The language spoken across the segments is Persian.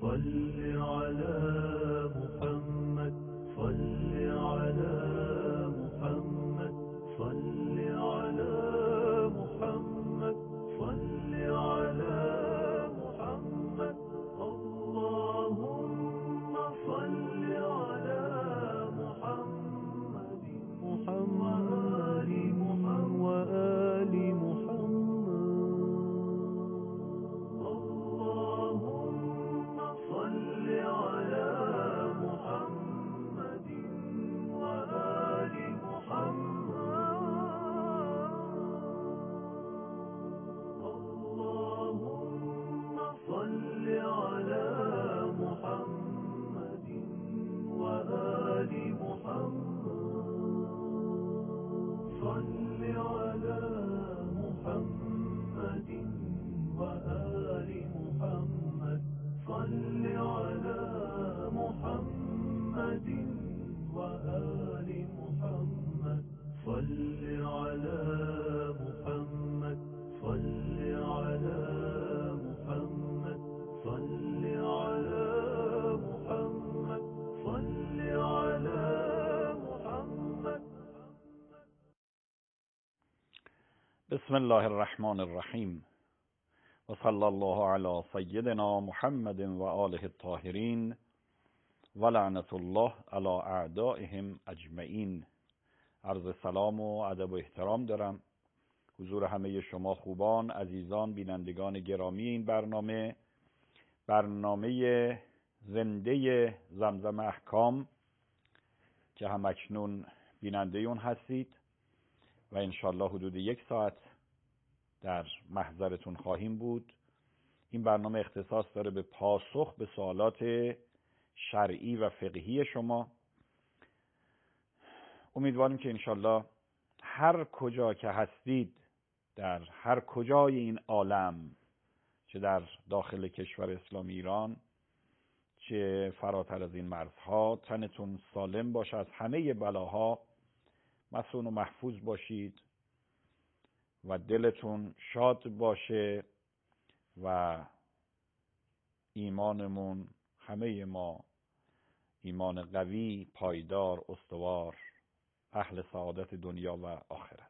صل على محمد صل على محمد صل على محمد صل على محمد اللهم صل على محمد وآل محمد اللهم صل على محمد وآل محمد اللهم صل على محمد وآل محمد صل على محمد وآل محمد صل على محمد وآل محمد صل على محمد صل على محمد صل على محمد صل على محمد. بسم الله الرحمن الرحیم و صلی الله علی سیدنا محمد و آله الطاهرین و لعنت الله علی اعدائهم اجمعین. عرض سلام و ادب و احترام دارم حضور همه شما خوبان، عزیزان، بینندگان گرامی این برنامه زنده زمزم احکام که هم اکنون بیننده اون هستید و انشالله حدود 1 ساعت در محضرتون خواهیم بود. این برنامه اختصاص داره به پاسخ به سوالات شرعی و فقهی شما. امیدواریم که انشالله هر کجا که هستید، در هر کجای این عالم، چه در داخل کشور اسلامی ایران چه فراتر از این مرزها، تنتون سالم باشه، از همه بلاها مصون و محفوظ باشید و دلتون شاد باشه و ایمانمون، همه ما، ایمان قوی، پایدار، استوار، اهل سعادت دنیا و آخرت.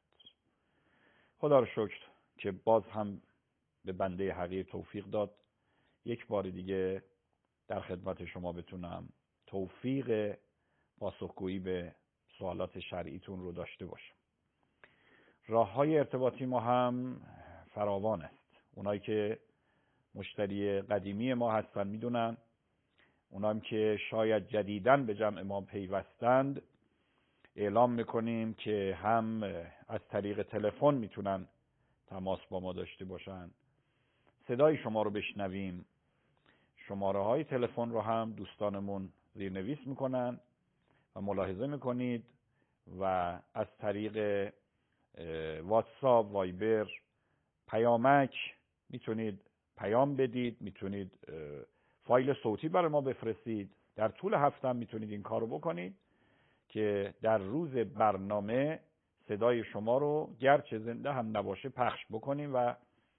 خدا رو شکر که باز هم به بنده حقیر توفیق داد یک بار دیگه در خدمت شما بتونم توفیق پاسخگویی به سوالات شرعیتون رو داشته باشم. راه‌های ارتباطی ما هم فراوان است. اونایی که مشتری قدیمی ما هستن میدونن، اونایی که شاید جدیداً به جمع ما پیوستند، اعلام میکنیم که هم از طریق تلفن میتونن تماس با ما داشته باشن، صدای شما رو بشنویم. شماره‌های تلفن رو هم دوستانمون زیرنویس میکنن و ملاحظه میکنید و از طریق واتساپ، وایبر، پیامک میتونید پیام بدید، میتونید فایل صوتی برای ما بفرستید. در طول هفته هم میتونید این کارو بکنید که در روز برنامه صدای شما رو گرچه زنده هم نباشه پخش بکنیم و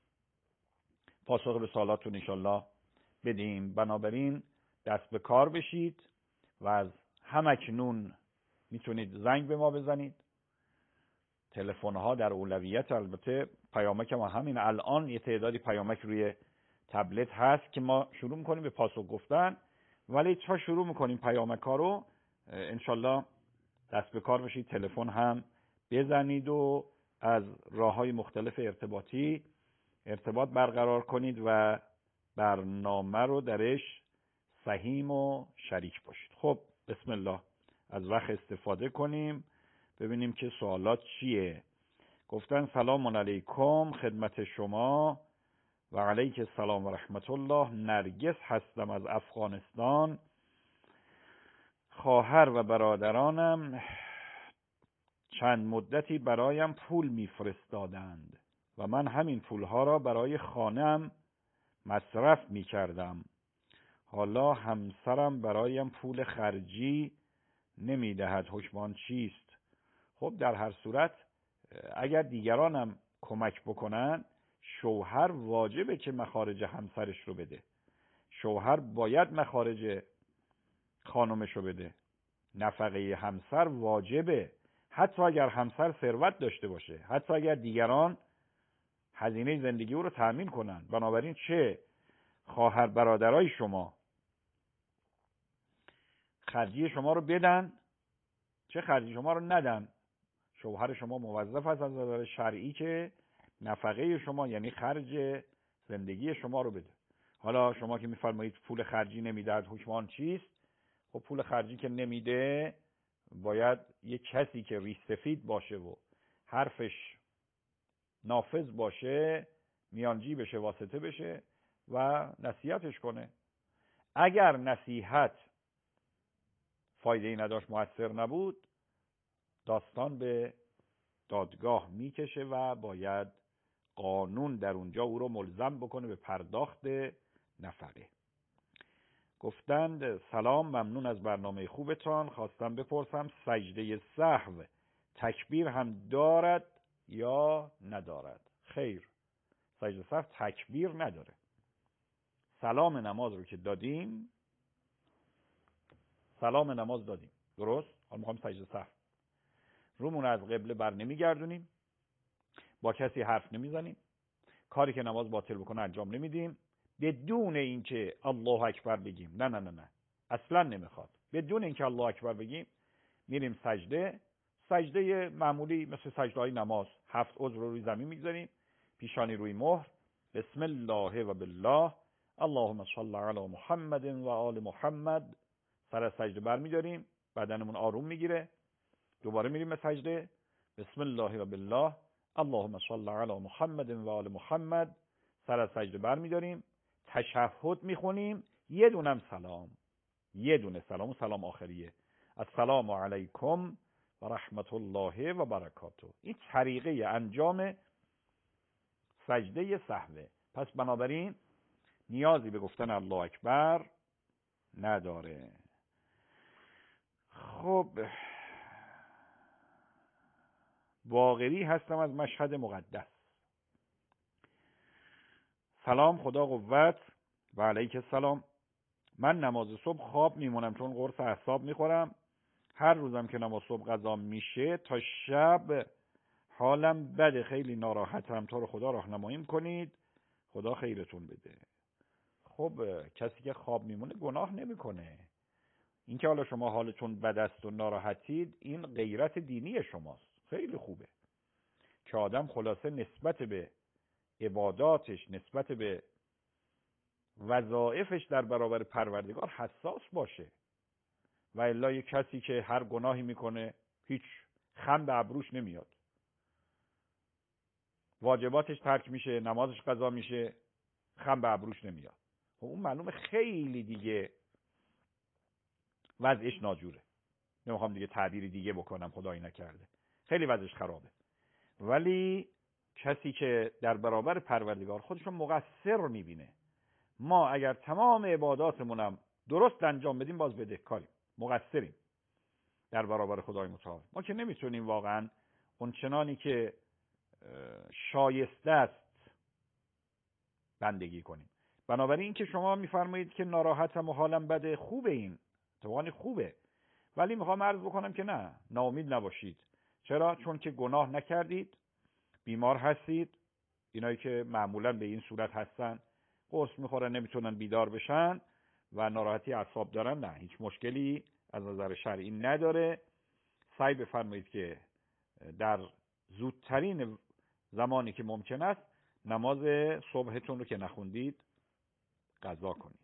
پاسخ به سوالاتتون انشالله بدیم. بنابراین دست به کار بشید و از همکنون میتونید زنگ به ما بزنید. تلفن ها در اولویت، البته پیامک ما همین الان یه تعدادی پیامک روی تبلت هست که ما شروع میکنیم به پاسخ گفتن، ولی تا شروع میکنیم پیامک ها رو انشالله دست به کار بشید، تلفن هم بزنید و از راه‌های مختلف ارتباط برقرار کنید و برنامه رو درش سهیم و شریک باشید. خب بسم الله، از وقت استفاده کنیم ببینیم که سوالات چیه. گفتن سلام علیکم خدمت شما. و علیک السلام و رحمت الله. نرگس هستم از افغانستان. خواهر و برادرانم چند مدتی برایم پول میفرستادند و من همین پولها را برای خانه‌ام مصرف میکردم. حالا همسرم برایم پول خرجی نمیدهد، حکم چیست؟ خب در هر صورت اگر دیگرانم کمک بکنن، شوهر واجبه که مخارج همسرش رو بده. شوهر باید مخارج خانمشو بده. نفقه همسر واجبه، حتی اگر همسر ثروت داشته باشه، حتی اگر دیگران هزینه زندگی او رو تأمین کنن. بنابراین چه خواهر برادرای شما خرجی شما رو بدن، چه خرجی شما رو ندن، شوهر شما موظف است از نظر شرعی که نفقه شما یعنی خرج زندگی شما رو بده. حالا شما که میفرمایید پول خرجی نمیدهد، حکم آن چیست؟ خب پول خرجی که نمیده باید یه کسی که ریش سفید باشه و حرفش نافذ باشه میانجی بشه، واسطه بشه و نصیحتش کنه. اگر نصیحت فایده‌ای نداشت، مؤثر نبود، داستان به دادگاه میکشه و باید قانون در اونجا او رو ملزم بکنه به پرداخت نفقه. گفتند سلام، ممنون از برنامه خوبتان. خواستم بپرسم سجده سهو تکبیر هم دارد یا ندارد؟ خیر، سجده سهو تکبیر نداره. سلام نماز رو که دادیم، سلام نماز دادیم، درست؟ حالا میخوایم سجده سهو. رومون از قبله بر نمیگردونیم، با کسی حرف نمیزنیم، کاری که نماز باطل بکنه انجام نمیدیم، بدون اینکه الله اکبر بگیم. نه نه نه نه، اصلا نمیخواد. بدون اینکه الله اکبر بگیم میریم سجده معمولی مثل سجده‌های نماز. 7 عضو رو روی زمین میگذاریم، پیشانی روی مهر، بسم الله و بالله، اللهم صل علی محمد و آل محمد. سر سجده برمیداریم، بدنمون آروم میگیره، دوباره میریم به سجده، بسم الله و بالله، اللهم صل علی محمد و آل محمد. سر سجده برمیداریم، تشهد میخونیم، یه دونم سلام، یه دونه سلام، سلام آخریه، السلام علیکم و رحمت الله و برکاته. این طریقه انجام سجده سهوه. پس بنابراین نیازی به گفتن الله اکبر نداره. خب، باقری هستم از مشهد مقدس. سلام، خدا قوت. و علیک السلام. من نماز صبح خواب میمونم چون قرص اعصاب میخورم. هر روزم که نماز صبح قضا میشه تا شب حالم بده، خیلی ناراحتم. تو رو خدا راهنماییم کنید، خدا خیرتون بده. خب کسی که خواب میمونه گناه نمیکنه. اینکه حالا شما حالتون بد است و ناراحتید، این غیرت دینی شماست. خیلی خوبه که آدم خلاصه نسبت به عباداتش، نسبت به وظایفش در برابر پروردگار حساس باشه. و الا یک کسی که هر گناهی میکنه هیچ خم به ابروش نمیاد، واجباتش ترک میشه، نمازش قضا میشه، خم به ابروش نمیاد، خب اون معلومه خیلی دیگه وضعش ناجوره. نمیخوام دیگه تعبیری دیگه بکنم، خدایی نکرده، خیلی وضعش خرابه. ولی کسی که در برابر پروردگار خودش رو مقصر میبینه، ما اگر تمام عباداتمونم درست انجام بدیم باز بدهکاریم، مقصریم در برابر خدای متعال. ما که نمیتونیم واقعا اون چنانی که شایسته است بندگی کنیم. بنابراین این که شما میفرمایید که ناراحتم و حالم بده، خوبه، این توانی خوبه، ولی میخوام عرض بکنم که نه، ناامید نباشید. چرا؟ چون که گناه نکردید، بیمار هستید. اینایی که معمولا به این صورت هستن، قرص میخورن، نمیتونن بیدار بشن و ناراحتی اعصاب دارن، نه، هیچ مشکلی از نظر شرعی نداره. سعی بفرمایید که در زودترین زمانی که ممکن است نماز صبحتون رو که نخوندید قضا کنید.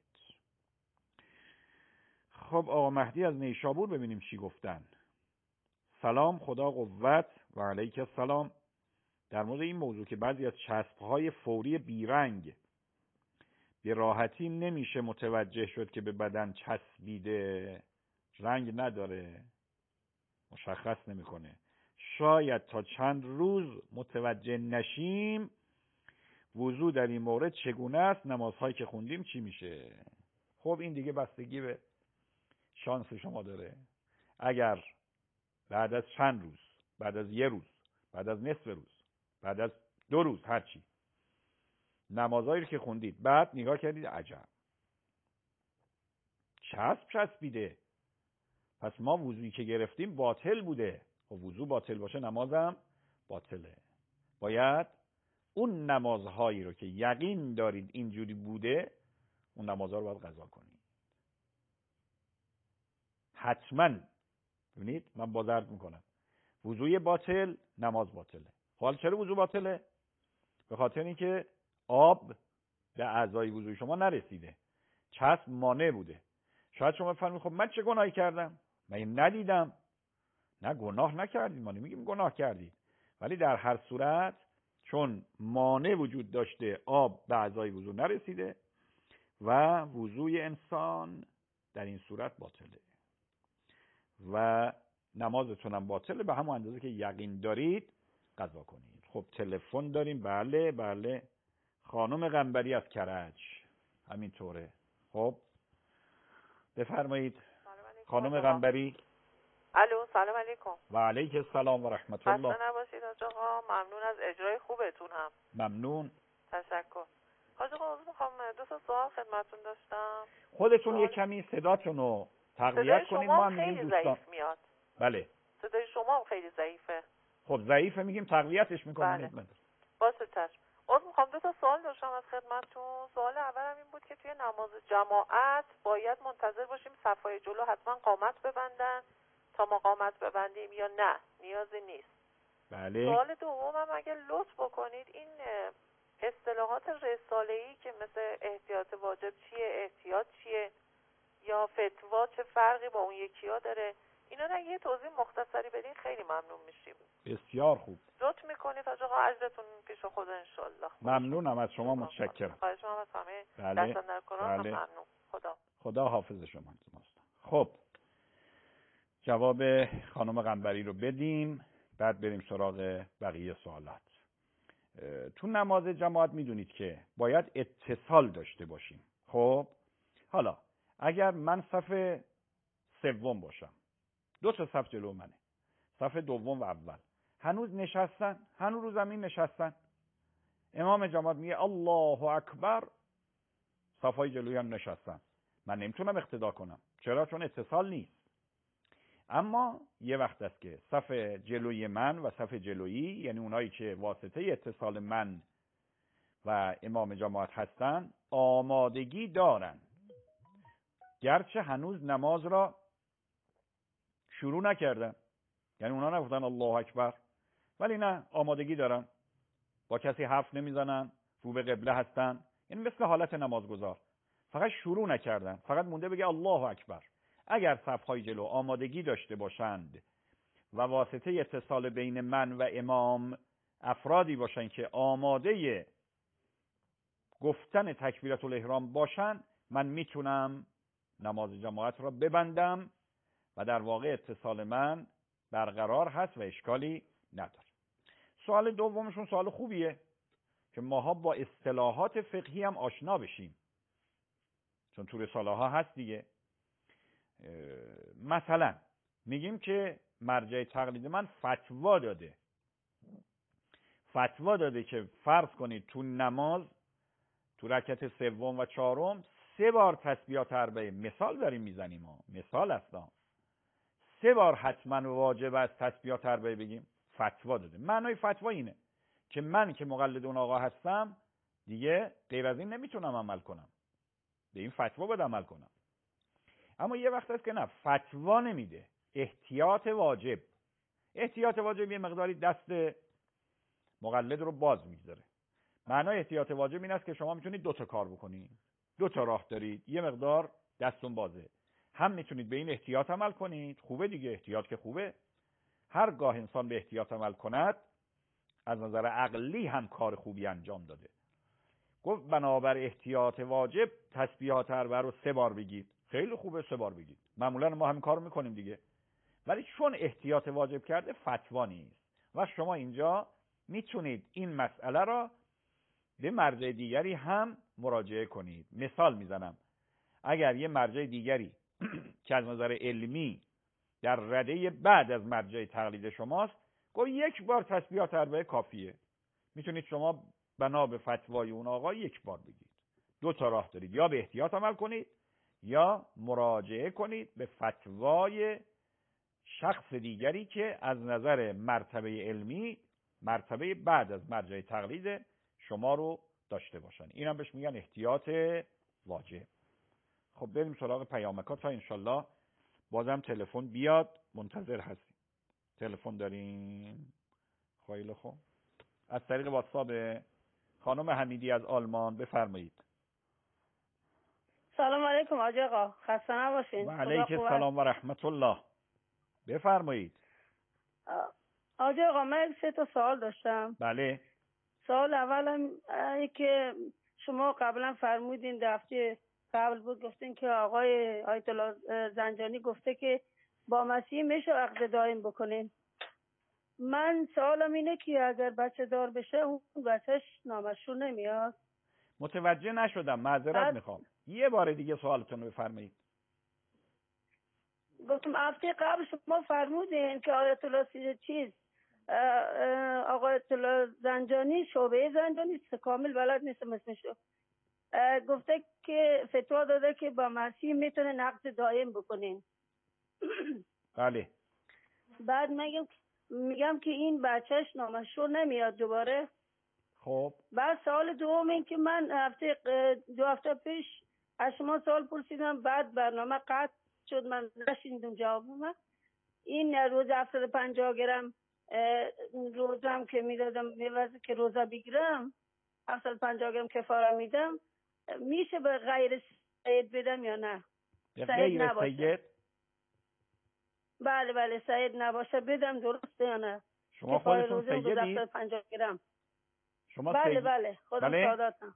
خب آقا مهدی از نیشابور، ببینیم چی گفتن. سلام، خدا قوت. و علیک السلام. در مورد این موضوع که بعضی از چسب‌های فوری بیرنگ به راحتی نمیشه متوجه شد که به بدن چسبیده، رنگ نداره، مشخص نمیکنه، شاید تا چند روز متوجه نشیم، وضو در این مورد چگونه است؟ نمازهایی که خوندیم چی میشه؟ خب این دیگه بستگی به شانس شما داره. اگر بعد از چند روز، بعد از یه روز، بعد از نصف روز، بعد از 2 روز، هرچی، نمازهایی که خوندید بعد نگاه کردید عجب چسبیده. پس ما وضویی که گرفتیم باطل بوده. و وضو باطل باشه نمازم باطله. باید اون نمازهایی رو که یقین دارید اینجوری بوده، اون نمازها رو باید قضا کنید. حتما. ببینید من باز عرض میکنم، وضوی باطل نماز باطله. حالا چرا وضو باطله؟ به خاطر اینکه آب به اعضای وضوی شما نرسیده، چسب مانع بوده. شاید شما بفرمایید خب من چه گناهی کردم؟ من ندیدم. نه، گناه نکردید، ما نمیگیم گناه کردید، ولی در هر صورت چون مانع وجود داشته، آب به اعضای وضو نرسیده و وضوی انسان در این صورت باطله و نمازتون هم باطله. به همون اندازه که یقین دارید قضا کنید. خب تلفن داریم. بله خانم قنبری از کرج. همینطوره. خب بفرمایید خانم قنبری. الو، سلام علیکم. و علیک السلام و رحمت الله. خسته نباشید حاج آقا، ممنون از اجرای خوبتون هم. ممنون. تشکر. حاج آقا میخوام 2 تا سوال خدمتتون داشتم. خودتون یه کمی صداتون رو تقویت کنید. ما هم خیلی دوستان ضعیف میاد. بله. صدای شما هم خیلی ضعیفه. خب ضعیفه میگیم تقویتش میکنیم. بله. باشه چشم. میخوام 2 تا سوال داشتم از خدمتتون. سوال اولم این بود که توی نماز جماعت باید منتظر باشیم صفای جلو حتما قامت ببندن تا ما قامت ببندیم یا نه نیازی نیست؟ بله. سوال دومم اگه لطف بکنید این اصطلاحات رساله‌ای که مثل احتیاط واجب چیه، احتیاط چیه یا فتوا چه فرقی با اون یکی‌ها داره، اینا رو یه توضیح مختصری بدین خیلی ممنون میشیم. بسیار خوب. لطف میکنید حاج آقا، اجرتون پیش خدا انشالله. ممنونم از شما، متشکرم. خواهش می‌کنم از همه. بله. دستان در کنار. بله. ممنون. خدا حافظ شما. خب جواب خانم قنبری رو بدیم، بعد بریم سراغ بقیه سوالات. تو نماز جماعت میدونید که باید اتصال داشته باشیم. خب حالا اگر من صف سوم باشم، 2 تا صف جلو منه، صف دوم و اول، هنوز نشستن، هنوز رو زمین نشستن، امام جماعت میگه الله اکبر، صفای جلوی هم نشستن، من نمیتونم اقتدا کنم. چرا؟ چون اتصال نیست. اما یه وقت است که صف جلوی من و صف جلویی، یعنی اونایی که واسطه اتصال من و امام جماعت هستن، آمادگی دارن، گرچه هنوز نماز را شروع نکردن، یعنی اونا نگفتن الله اکبر، ولی نه، آمادگی دارن، با کسی حرف نمیزنن، رو به قبله هستن، یعنی مثل حالت نمازگزار، فقط شروع نکردن، فقط مونده بگه الله اکبر. اگر صفهای جلو آمادگی داشته باشند و واسطه اتصال بین من و امام افرادی باشن که آماده گفتن تکبیرات الاحرام باشن، من میتونم نماز جماعت را ببندم و در واقع اتصال من برقرار هست و اشکالی نداره. سوال دومشون سوال خوبیه که ماها با اصطلاحات فقهی هم آشنا بشیم، چون تو رساله ها هست دیگه. مثلا میگیم که مرجع تقلید من فتوا داده که فرض کنید تو نماز، تو رکعت سوم و چهارم 3 بار تسبیحات اربعه، مثال داریم میزنیم ها، مثال اصلا 3 بار حتما واجب است تسبیحات اربعه بگیم. فتوا داده. معنای فتوا اینه که من که مقلد اون آقا هستم دیگه غیر از این نمیتونم عمل کنم، به این فتوا باید عمل کنم. اما یه وقت هست که نه، فتوا نمیده، احتیاط واجب یه مقداری دست مقلد رو باز میذاره. معنای احتیاط واجب این است که شما میتونید 2 تا کار بکنید، 2 تا راه دارید، یه مقدار دستون بازه، هم میتونید به این احتیاط عمل کنید، خوبه دیگه، احتیاط که خوبه، هرگاه انسان به احتیاط عمل کند از نظر عقلی هم کار خوبی انجام داده. گفت بنابر احتیاط واجب تسبیحات اربعه رو 3 بار بگید. خیلی خوبه 3 بار بگید، معمولا ما همین کارو میکنیم دیگه. ولی چون احتیاط واجب کرده فتوا نیست و شما اینجا میتونید این مسئله را به مرجع دیگری هم مراجعه کنید. مثال میزنم، اگر یه مرجع دیگری که از نظر علمی در رده بعد از مرجع تقلید شماست گفت 1 بار تسبیحات اربعه کافیه، میتونید شما بنا به فتوای اون آقا 1 بار بگید. 2 تا راه دارید، یا به احتیاط عمل کنید یا مراجعه کنید به فتوای شخص دیگری که از نظر مرتبه علمی مرتبه بعد از مرجع تقلید شما رو داشته باشن. این هم بهش میگن احتیاط واجب. خب بریم سراغ پیامک‌ها تا انشالله بازم تلفن بیاد. منتظر هستیم. تلفن داریم؟ خیلی خوب. از طریق واتساپ خانم حمیدی از آلمان بفرمایید. سلام علیکم حاج آقا، خسته نباشین. و علیک السلام و رحمت الله. بفرمایید. حاج آقا من 3 تا سوال داشتم. بله. سوال اولم که شما قبلا فرمودین دفعه قبل بود، گفتین که آقای آیت الله زنجانی گفته که با مسیح میشه عقد دائم بکنین. من سوالم اینه که اگر بچه دار بشه اون بچهش نامشروع نمیاد؟ متوجه نشدم، معذرت میخوام. یه بار دیگه سوالتون رو بفرمایید. گفتم هفته قبل شما فرمودین که آیت الله آقای آیت الله زنجانی، شعبه زنجانی کامل بلد نیستم اسمشو، گفته که فتوا داده که با مسیح میتونه نقد دائم بکنین. بله. بعد میگم که این بچهش نامشروع نمیاد دوباره. خب بعد سوال دوم این که من 2 هفته پیش از شما سوال پرسیدم، بعد برنامه قطع شد، من نشیندم جواب من. این روز 750 گرم روزم که میدادم میوزه که روزا بگیرم 750 گرم کفاره میدم، میشه به غیر سید بدم یا نه؟ سید نباشه. سید؟ بله سید نباشه بدم، درسته یا نه؟ شما خودتون سیدی؟ 750 گرم. شما بله خودم بله؟ ساداتم.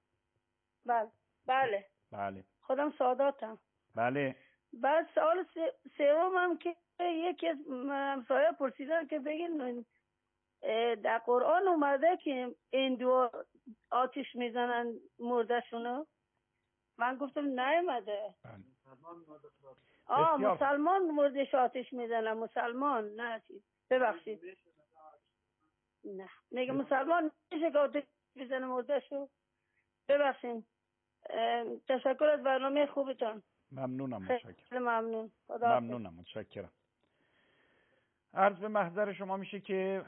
بله خودم ساداتم. بله. بعد سوال سومم که یکی از همسایه پرسیدن که بگین در قرآن اومده که این دو آتش میزنن مردشونو؟ من گفتم نیومده. مسلمان مردش آتش میزنن، مسلمان نه چیز. ببخشید نه میگه مسلمان میشه که آتش میزنه مردشو. ببخشید. تشکر از برنامه خوبتان. ممنونم. متشکرم. ممنون. ممنونم. متشکرم. عرض به محضر شما میشه که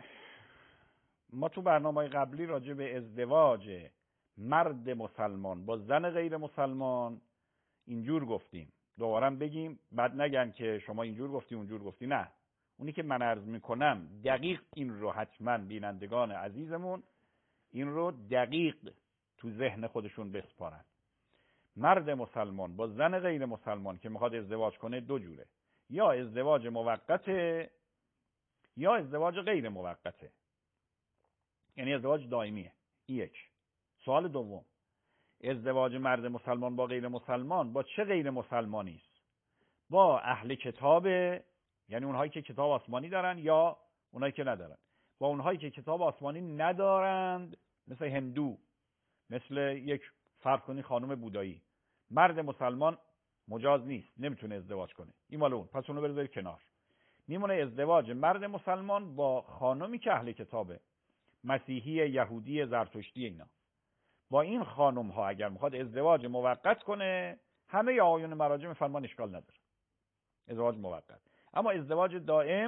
ما تو برنامه‌های قبلی راجع به ازدواج مرد مسلمان با زن غیر مسلمان اینجور گفتیم. دوباره بگیم بعد نگن که شما اینجور گفتی اونجور گفتی. نه، اونی که من عرض میکنم دقیق این رو حتما بینندگان عزیزمون این رو دقیق تو ذهن خودشون بسپارن. مرد مسلمان با زن غیر مسلمان که میخواد ازدواج کنه 2 جوره، یا ازدواج موقته یا ازدواج غیر موقته، یعنی ازدواج دائمیه. این یک. سوال دوم، ازدواج مرد مسلمان با غیر مسلمان با چه غیر مسلمانی است؟ با اهل کتاب، یعنی اونهایی که کتاب آسمانی دارن یا اونهایی که ندارن. با اونهایی که کتاب آسمانی ندارند مثل هندو، مثل یک فرض کنی خانم بودایی، مرد مسلمان مجاز نیست، نمیتونه ازدواج کنه. این مال اون، پس اونو بذارید کنار. میمونه ازدواج مرد مسلمان با خانمی که اهل کتابه، مسیحی، یهودی، زرتشتی اینا. با این خانم ها اگر میخواد ازدواج موقت کنه، همه آقایون مراجع میفرمان اشکال نداره، ازدواج موقت. اما ازدواج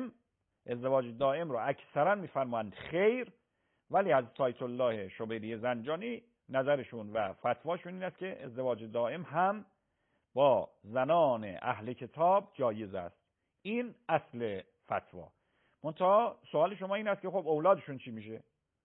دائم رو اکثرا میفرمایند خیر، ولی از آیت الله شبیری زنجانی نظرشون و فتواشون این است که ازدواج دائم هم با زنان اهل کتاب جایز است. این اصل فتوا. منتها سوال شما این است که خب اولادشون چی میشه؟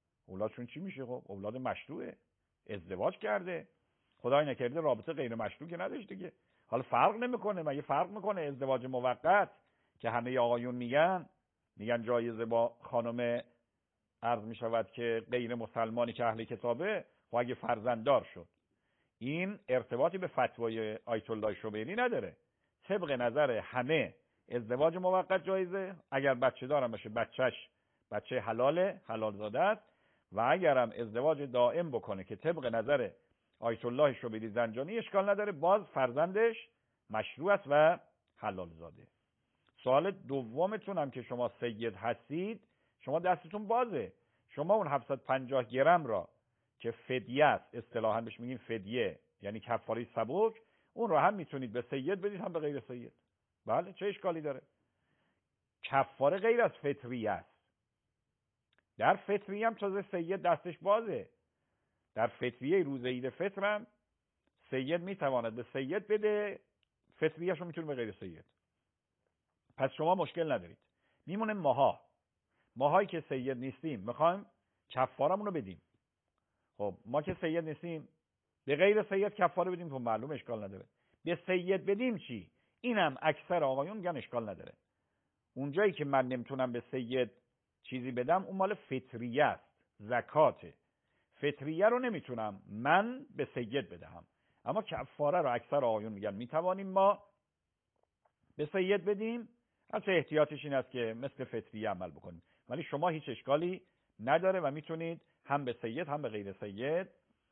خب اولاد مشروعه، ازدواج کرده، خدای نکرده رابطه غیر مشروع که نداشته که. حالا فرق نمیکنه، مگه فرق میکنه ازدواج موقت که همه آقایون میگن جایزه با خانم عرض میشود که غیر مسلمانی که اهل کتابه، و اگه فرزنددار شد، این ارتباطی به فتوای آیت الله شبیری نداره. طبق نظر همه ازدواج موقت جایزه، اگر بچه دارم باشه بچه حلال زاده است، و اگرم ازدواج دائم بکنه که طبق نظر آیت الله شبیری زنجانی اشکال نداره، باز فرزندش مشروع است و حلال زاده. سوال دومتون هم که شما سید هستید، شما دستتون بازه. شما اون 750 گرم را که فدیه است، اصطلاحاً بهش میگیم فدیه، یعنی کفاره سبک، اون رو هم میتونید به سید بدید هم به غیر سید. بله، چه اشکالی داره؟ کفاره غیر از فطریه است. در فطریه هم تازه سید دستش بازه. در فطریه روز عید فطر هم سید میتواند به سید بده، فطریه‌اش رو میتونه به غیر سید. پس شما مشکل ندارید. میمونه ماهایی که سید نیستیم میخوایم کفارمون رو بدیم. خب ما که سید نیستیم به غیر سید کفاره بدیم، خب معلوم اشکال نداره. به سید بدیم چی؟ اینم اکثر آقایون میگن اشکال نداره. اونجایی که من نمیتونم به سید چیزی بدم اون مال فطریه است، زکاته. فطریه رو نمیتونم من به سید بدهم، اما کفاره رو اکثر آقایون میگن میتوانیم ما به سید بدیم. البته احتیاطش این است که مثل فطریه عمل بکنیم، ولی شما هیچ اشکالی نداره و میتونید هم به سید هم به غیر سید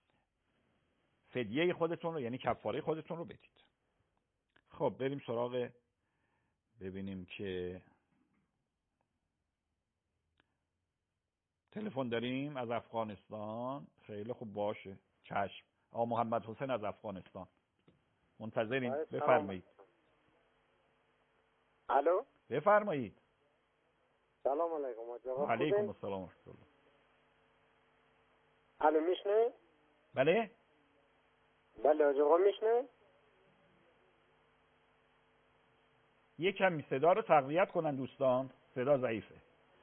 فدیه خودتون رو، یعنی کفاره خودتون رو بدید. خب بریم سراغ، ببینیم که تلفن داریم از افغانستان. خیلی خوب، باشه، چشم. آقا محمد حسین از افغانستان منتظریم، بفرمایید. الو، بفرمایید. سلام علیکم آقا. علیکم السلام ورحمت الله. الو، میشنه؟ بله آقا میشنه؟ یکم صدا رو تقویت کنن دوستان، صدا ضعیفه.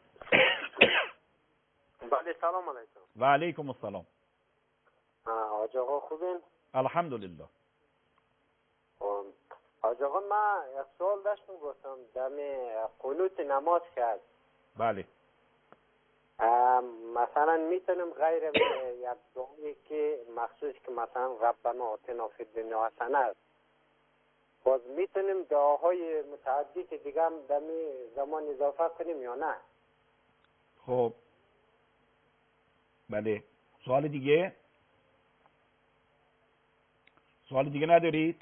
بله، سلام علیکم. و علیکم السلام. آقا خوبین؟ الحمدلله. آقا من یک سوال داشتم، گفتم دم قنوت نماز کرد. بله. مثلا میتونم غیر یک دعایی که مخصوص که مثلا ربنا آتنا فی الدنیا حسنه، باز میتونیم دعاهای متعدی که دیگه هم دمی زمان اضافه کنیم یا نه؟ خب بله، سوال دیگه ندارید؟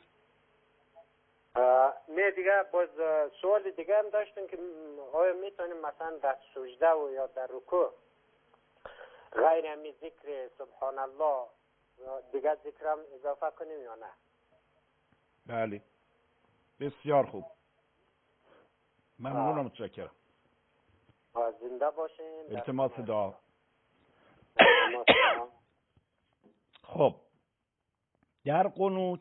نه دیگه. باز سوال دیگه هم داشتیم که آیا میتونیم مثلا در سجده و یا در رکوع غیر همی ذکر سبحان الله دیگه ذکرم اضافه کنیم یا نه؟ بله، بسیار خوب، ممنونم، متشکرم. زنده باشین. التماس دعا. خب در قنوت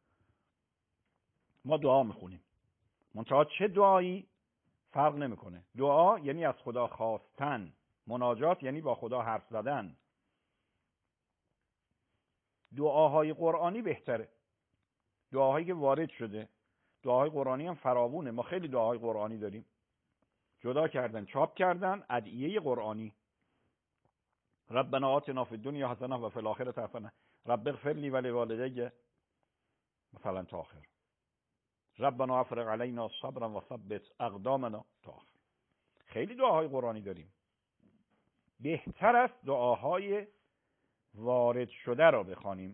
ما دعا میخونیم، منتها چه دعایی فرق نمیکنه. دعا یعنی از خدا خواستن، مناجات یعنی با خدا حرف زدن. دعاهای قرآنی بهتره، دعاهایی که وارد شده. دعاهای قرآنی هم فراوونه، ما خیلی دعاهای قرآنی داریم، جدا کردن، چاپ کردن، ادعیه قرآنی. ربنا آتنا فی الدنیا حسنه و فی الاخره حسنه، رب اغفر لی و لوالدی، مثلا تا آخر. ربنا افرغ علینا صبرا و ثبت اقدامنا تا آخر. خیلی دعاهای قرآنی داریم. بهتر است دعاهای وارد شده را بخوانیم.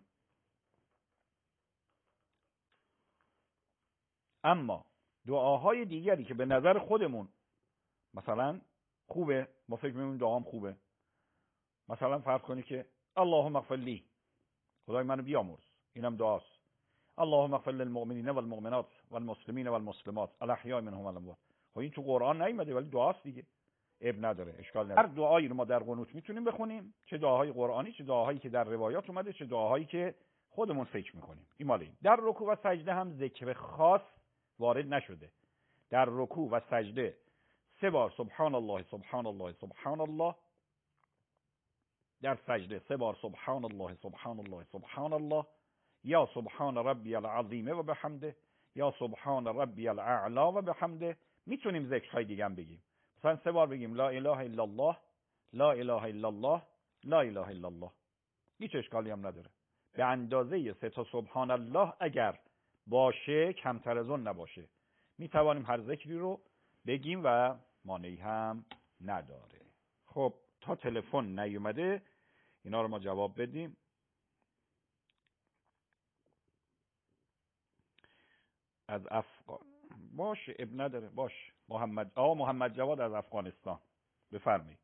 اما دعاهای دیگری که به نظر خودمون مثلا خوبه، ما فکر می‌کنیم دعام خوبه، مثلا فرض کنی که اللهم اغفر لی، خدای منو بیامرز، اینم دعاست. اللهم اغفر للمؤمنین والمؤمنات والمسلمین والمسلمات الاحیاء منهم والاموات. خب این تو قرآن نیومده ولی دعاست دیگه، اب نداره، اشکال نداره. هر دعایی رو ما در قنوت میتونیم بخونیم، چه دعاهای قرآنی، چه دعاهایی که در روایات اومده، چه دعاهایی که خودمون فکر میکنیم. این مال این. در رکوع و سجده هم ذکر خاص وارد نشده. در رکوع و سجده 3 بار سبحان الله سبحان الله سبحان الله، در سجده 3 بار سبحان الله سبحان الله سبحان الله، یا سبحان ربی العظیم و بحمده، یا سبحان ربی الاعلی و بحمده. میتونیم ذکرهای دیگه هم بگیم، مثلا 3 بار بگیم لا اله الا الله لا اله الا الله لا اله الا الله، هیچ اشکالی هم نداره. به اندازه 3 تا سبحان الله اگر باشه، کمتر از اون نباشه، میتوانیم هر ذکری رو بگیم و مانعی هم نداره. خب تا تلفن نیومده اینا رو ما جواب بدیم. از باشه، اب نداره، باشه. محمد جواد از افغانستان، بفرمایید.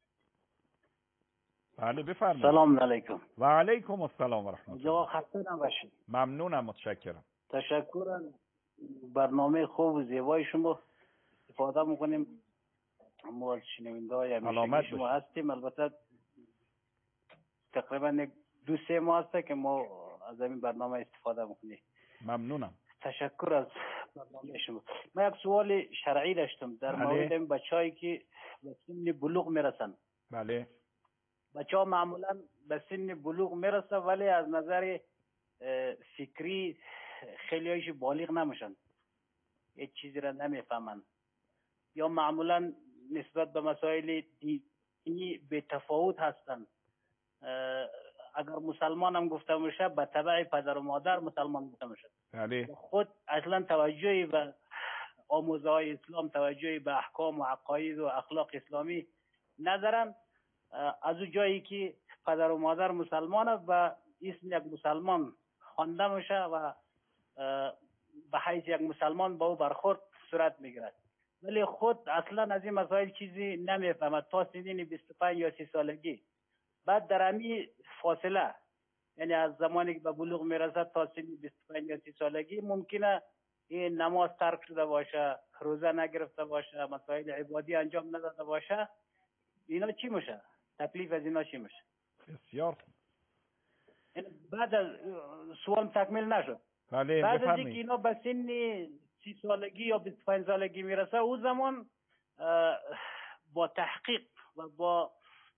بله بفرمایید. سلام علیکم. و علیکم السلام و رحمت الله. خسته نباشید. ممنونم، متشکرم. تشکر. برنامه خوب و زیبای شما استفاده میکنیم. ما از شنونده های همیشگی شما هستیم. البته تقریبا 2-3 ماه هسته که ما از این برنامه استفاده میکنیم. ممنونم. تشکر از برنامه شما. من یک سوال شرعی داشتم در مورد این بچه‌ای که به سن بلوغ میرسن. بله. بچه‌ها معمولا به سن بلوغ میرسن ولی از نظر فکری خیلی هایش بالغ نمیشن، هیچ چیزی را نمیفهمن، یا معمولا نسبت به مسائل دینی به تفاوت هستن. اگر مسلمان هم گفته میشه به تبع پدر و مادر مسلمان گفته میشه. بله. خود اصلا توجهی به آموزه های اسلام، توجهی به احکام و عقاید و اخلاق اسلامی ندارن. از اون جایی که پدر و مادر مسلمانه و اسم یک مسلمان خوانده میشه و به حیث یک مسلمان با او برخورد صورت میگیرد، ولی خود اصلا از این مسائل چیزی نمیفهمد تا سنین 25 یا 30 سالگی. بعد در همین فاصله، یعنی از زمانی که به بلوغ میرسد تا سن 25 یا 30 سالگی، ممکنه این نماز ترک شده باشه، روزه نگرفته باشه، مسائل عبادی انجام نداده باشه. اینا چی میشه؟ تکلیف از اینا چی میشه؟ بسیار خوب. بعد از سوال تکمیل نشد. بله، بعد از بفرمایید. اینکه اینا به سن 30 سالگی یا 25 سالگی میرسه، او زمان با تحقیق و با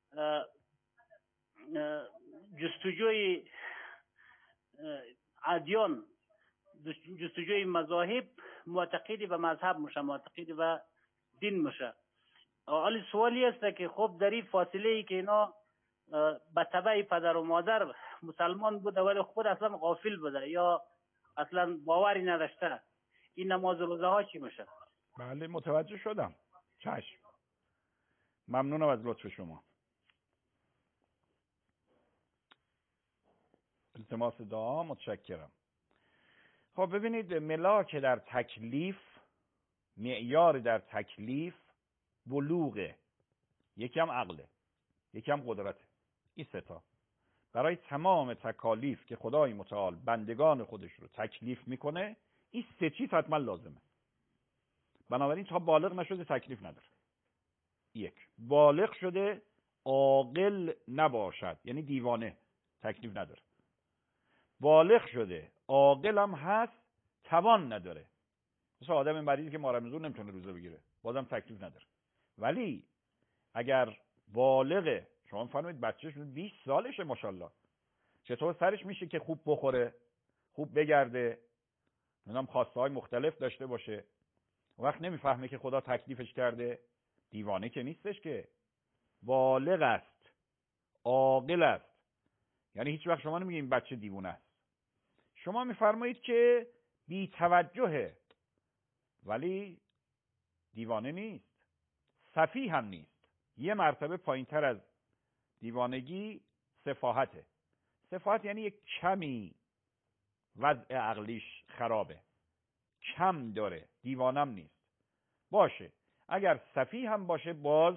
جستجوی ادیان، جستجوی مذاهب، معتقدی به مذهب میشه، معتقدی به دین میشه. حالی سوالی است که خب در این فاصله ای که اینا به تبع پدر و مادر مسلمان بوده ولی خود اصلا غافل بوده یا اصلا باوری نداشته، این نماز روزه ها چی میشه؟ بله، متوجه شدم. چشم. ممنونم از لطف شما. التماس دعا. متشکرم. خب ببینید، ملاک در تکلیف، معیار در تکلیف بلوغه، یکم عقله، یکم قدرته. این سه تا برای تمام تکالیف که خدای متعال بندگان خودش رو تکلیف میکنه، این سه چیز حتما لازمه. بنابراین تا بالغ نشده تکلیف نداره. یک، بالغ شده عاقل نباشد، یعنی دیوانه، تکلیف نداره. بالغ شده عاقل هم هست، توان نداره. مثلا آدم مریضی که مارمزون نمیتونه روزه بگیره، بازم تکلیف نداره. ولی اگر بالغه، شما فرمایید بچه‌ش 20 سالشه ماشاءالله، چطور سرش میشه که خوب بخوره، خوب بگرده، نمیدونم خواسته های مختلف داشته باشه، وقت نمیفهمه که خدا تکلیفش کرده؟ دیوانه که نیستش، که بالغ است، عاقل است. یعنی هیچ وقت شما نمیگید این بچه دیوانه است، شما میفرمایید که بی توجهه، ولی دیوانه نیست، سفیه هم نیست. یه مرتبه پایینتر از دیوانگی سفاهته. سفاهت یعنی یک کمی وضع عقلیش خرابه، کم داره، دیوانم نیست. باشه، اگر سفیه هم باشه باز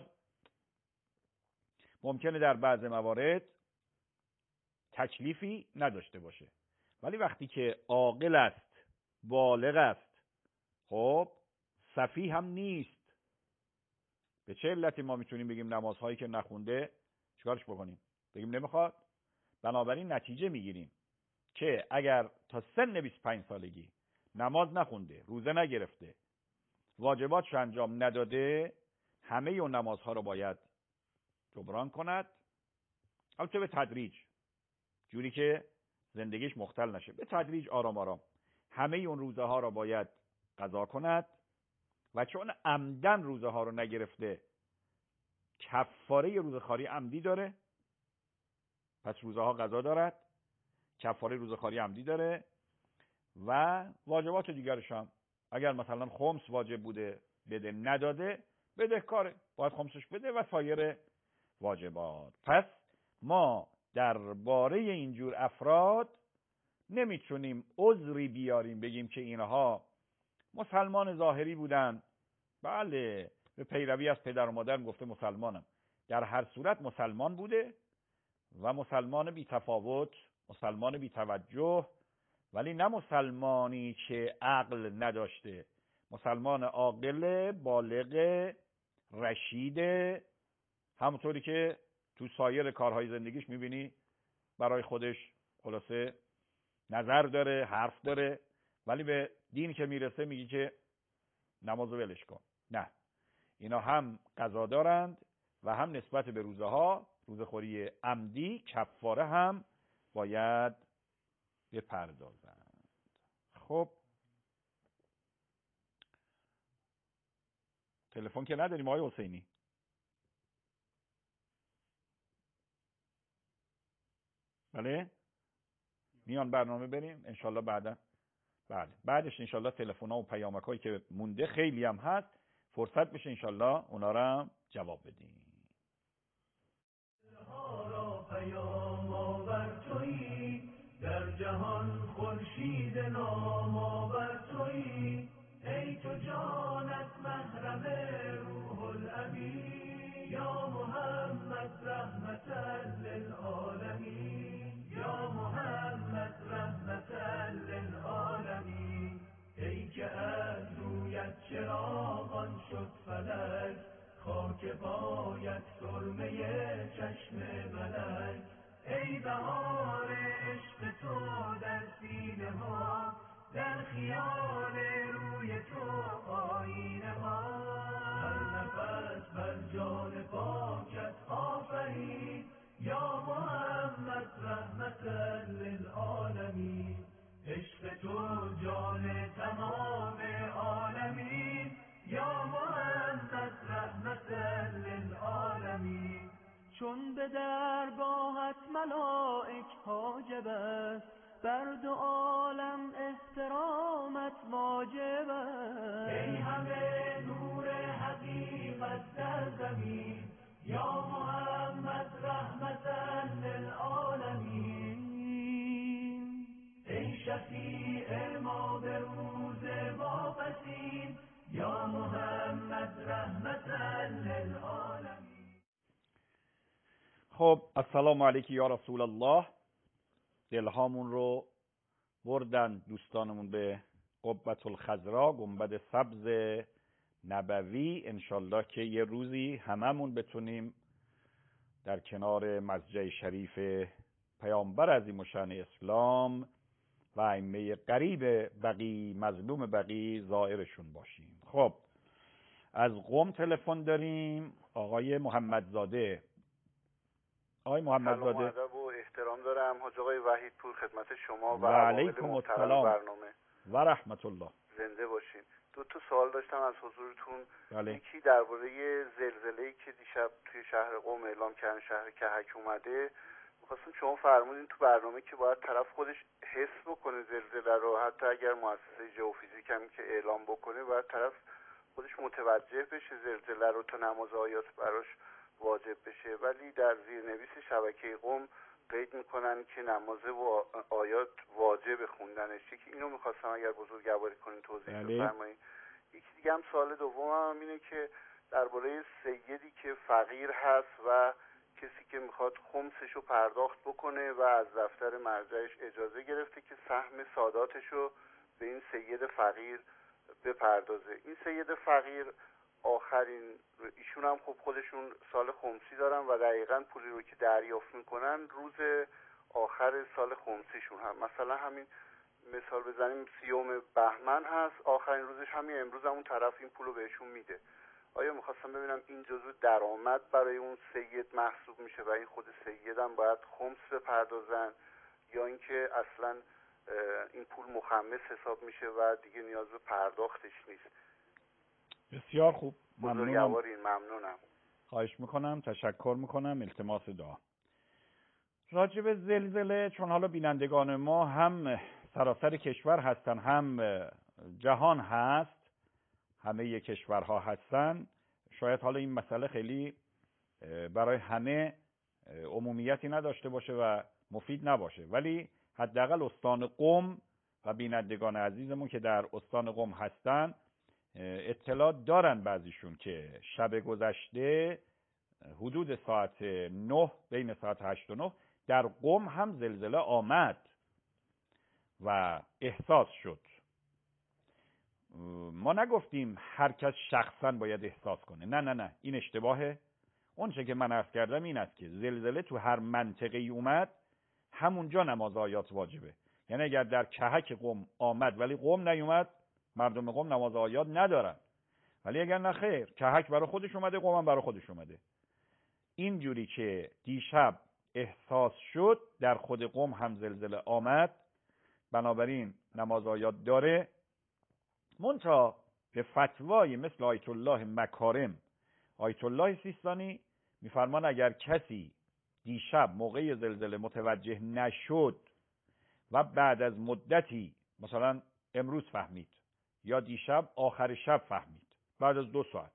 ممکنه در بعض موارد تکلیفی نداشته باشه. ولی وقتی که عاقل است، بالغ است، خب سفیه هم نیست. به چه علتی ما میتونیم بگیم نمازهایی که نخونده چیکارش بکنیم؟ بگیم نمیخواد؟ بنابراین نتیجه میگیریم که اگر تا سن 25 سالگی نماز نخونده، روزه نگرفته، واجباتش انجام نداده، همه اون نمازها رو باید جبران کند. البته به تدریج، جوری که زندگیش مختل نشه، به تدریج، آرام آرام همه اون روزه ها رو باید قضا کند. و چون عمدن روزه ها رو نگرفته، کفاره روزه‌خواری عمدی داره، پس روزه ها قضا دارد، کفاره روزه‌خواری عمدی داره. و واجبات دیگرش هم، اگر مثلا خمس واجب بوده بده، نداده، بدهکاره، باید خمسش بده و سایر واجبات. پس ما درباره اینجور افراد نمیتونیم عذری بیاریم بگیم که اینها مسلمان ظاهری بودن، بله به پیروی از پدر و مادر گفته مسلمانم، در هر صورت مسلمان بوده و مسلمان بی تفاوت، مسلمان بی توجه ولی نه مسلمانی که عقل نداشته، مسلمان عاقل، بالغ، رشید، همونطوری که تو سایر کارهای زندگیش میبینی برای خودش خلاصه نظر داره، حرف داره، ولی به دین که میرسه میگی که نمازو ولش کن. نه، اینا هم قضا دارند و هم نسبت به روزه ها، روزخوری عمدی، کفاره هم باید بپردازند. خب تلفن که نداریم آقای حسینی؟ بله میان برنامه بریم انشالله بعدا. بله بعدش انشالله تلفن‌ها و پیامک‌هایی که مونده خیلی هم هست، فرصت بشه انشالله اونا رو هم جواب بدیم. پیام آور تویی، در جهان خورشید نام آور تویی، ای تو جانت محرم روح الامین، یا محمد رحمتا للعالمین، یا محمد رحمتا للعالمین. ای که از رویت چراغان شد فلک، خاک پایت سرمه چشم ملک. ای بهار عشق تو در سینه ها، در خیال روی تو آیینه ها. هر نفس بر جان پاکت آفرین، یا محمد رحمتا للعالمین. عشق تو جان تمام عالمین، یا محمد رحمتا للعالمین. چون به درگاهت ملائک حاجب است، بر دو عالم احترامت واجب است. ای همه نور حقیقت در زمین، یا محمد رحمتا للعالمین. ای شفیع ما به روز واپسین، یا محمد رحمتا للعالمین. خب السلام علیکی یا رسول الله. دلهامون رو بردن دوستانمون به قبة الخضرا، گنبد سبز نبوی. انشالله که یه روزی هممون بتونیم در کنار مسجد شریف پیامبر عظیم الشأن اسلام و ائمه قریب بقی، مظلوم بقی، زائرشون باشیم. خب از قم تلفن داریم آقای محمدزاده. آقای محمدزاده سلام و ادب و احترام دارم حاج آقای وحیدپور خدمت شما و علیکم السلام برنامه و رحمت الله. زنده باشین. دو تا سوال داشتم از حضورتون. بله. یکی درباره زلزله‌ای که دیشب توی شهر قم اعلام کردن، شهر کهک اومده. می‌خواستم شما فرمودین تو برنامه که باید طرف خودش حس بکنه زلزله رو، حتی اگر مؤسسه ژئوفیزیک هم که اعلام بکنه باید طرف خودش متوجه بشه زلزله رو تا نماز آیات براش واجب بشه. ولی در زیرنویس شبکه قم قید میکنن که نماز و آیات واجب خوندنش. یکی اینو میخواستم اگر بزرگواری کنین توضیح بفرمایید. یکی دیگه هم سوال دومم اینه که درباره سیدی که فقیر هست و کسی که میخواد خمسشو پرداخت بکنه و از دفتر مرجعش اجازه گرفته که سهم ساداتشو به این سید فقیر بپردازه. این سید فقیر آخرین، ایشون هم خب خودشون سال خمسی دارن و دقیقاً پولی رو که دریافت میکنن روز آخر سال خمسیشون هم، مثلا همین مثال بزنیم 30 بهمن هست، آخرین روزش همین امروز هم اون طرف این پولو بهشون میده. آیا میخواستم ببینم این جزو درآمد برای اون سید محسوب میشه و این خود سید هم باید خمس بپردازن، یا اینکه اصلا این پول مخمس حساب میشه و دیگه نیاز به پرداختش نیست؟ بسیار خوب، ممنونم. خواهش میکنم، تشکر میکنم، التماس دعا. راجع به زلزله، چون حالا بینندگان ما هم سراسر کشور هستن هم جهان هست، همه کشورها هستن، شاید حالا این مسئله خیلی برای همه عمومیتی نداشته باشه و مفید نباشه، ولی حداقل استان قم و بینندگان عزیزمون که در استان قم هستن اطلاع دارن بعضیشون که شب گذشته حدود ساعت 9، بین ساعت 8 و 9 در قم هم زلزله آمد و احساس شد. ما نگفتیم هر کس شخصا باید احساس کنه، نه، این اشتباهه. اون چه که من عرض کردم این است که زلزله تو هر منطقه‌ای اومد همونجا نماز آیات واجبه. یعنی اگر در کهک قم آمد ولی قم نیومد، مردم قم نماز آیات ندارن. ولی اگر نه خیر، کهک برای خودش اومده، قم هم برای خودش اومده. اینجوری که دیشب احساس شد در خود قم هم زلزله آمد، بنابراین نماز آیات داره. منتها به فتوای مثل آیت الله مکارم، آیت الله سیستانی میفرمان اگر کسی دیشب موقع زلزله متوجه نشد و بعد از مدتی، مثلا امروز فهمید یا دیشب آخر شب فهمید، بعد از 2 ساعت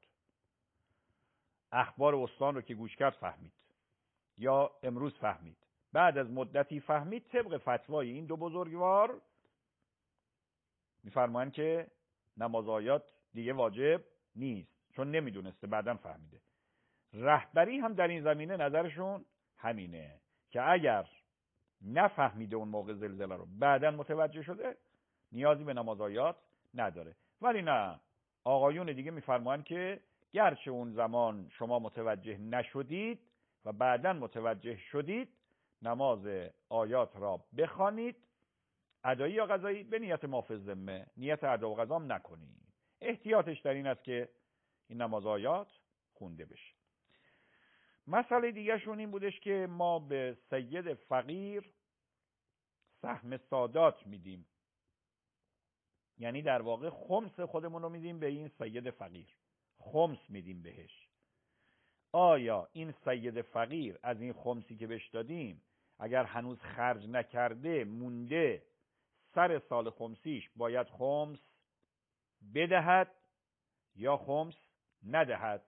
اخبار استان رو که گوش کرد فهمید، یا امروز فهمید، بعد از مدتی فهمید، طبق فتوای این 2 بزرگوار میفرمایند که نماز آیات دیگه واجب نیست، چون نمیدونسته، بعداً فهمیده. رهبری هم در این زمینه نظرشون همینه که اگر نفهمیده اون موقع زلزله رو، بعداً متوجه شده، نیازی به نماز آیات نداره. ولی نه، آقایون دیگه میفرمایند که گرچه اون زمان شما متوجه نشدید و بعداً متوجه شدید، نماز آیات را بخوانید، ادایی یا قضایی، به نیت مافظ ذمه، نیت ادا و قضا نکنید. احتیاطش در این است که این نماز آیات خونده بشه. مسئله دیگه شون این بودش که ما به سید فقیر سهم سادات میدیم، یعنی در واقع خمس خودمون رو میدیم به این سید فقیر، خمس میدیم بهش. آیا این سید فقیر از این خمسی که بهش دادیم اگر هنوز خرج نکرده مونده، سر سال خمسیش باید خمس بدهد یا خمس ندهد؟